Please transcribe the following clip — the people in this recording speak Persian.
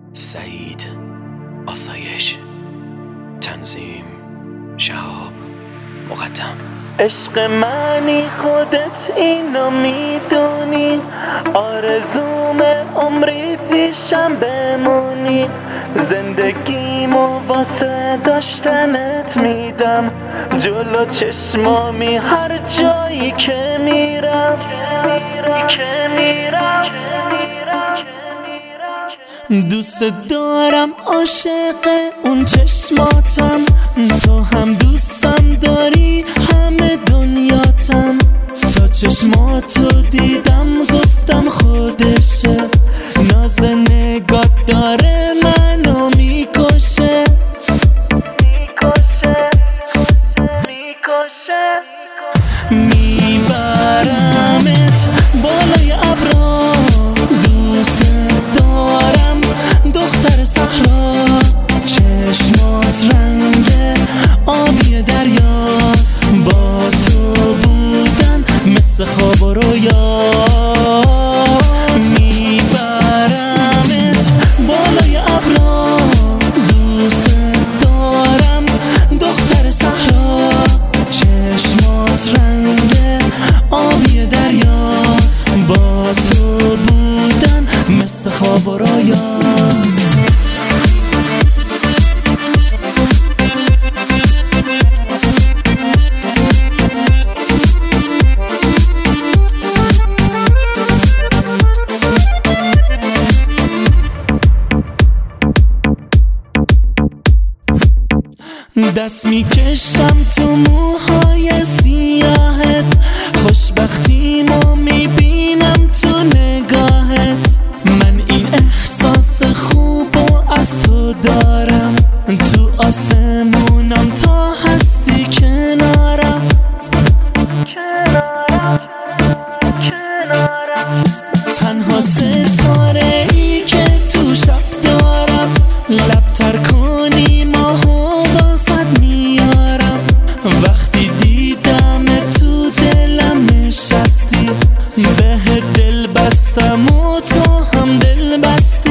سعید، آسایش، تنظیم، شهاب، مقدم. عشق منی خودت اینو میدونی، آرزوم عمری پیشم بمونی، زندگیمو واسه داشتنت میدم، جلو چشمامی هر جایی که میرم. دوست دارم، عاشق اون چشماتم، تو هم دوستم داری همه دنیاتم، تا چشماتو دیدم گفتم خودشه، ناز نگات داره منو میکشه. میبرمت بالای ابرا، دوست دارم دختر صحرا، چشمات رنگ آبی دریاست، با تو بودن مثل خواب و رویا. میبرمت بالای ابرا، دوست دارم دختر صحرا، چشمات رنگ آبی دریاست، با تو بودن مثل خواب و رویاست. دست میکشم تو موهای سیاهت، خوشبختیمو میبینم تو نگاهت، من این احساس خوبو از تو دارم، تو آسمونم تا هستی کنارم. تنها ستاره ای که تو شب دارم، لب تر کنی ماهو واسد میارم، وقتی دیدم تو دلم نشستی، به دل بستم و تو هم دل بستی.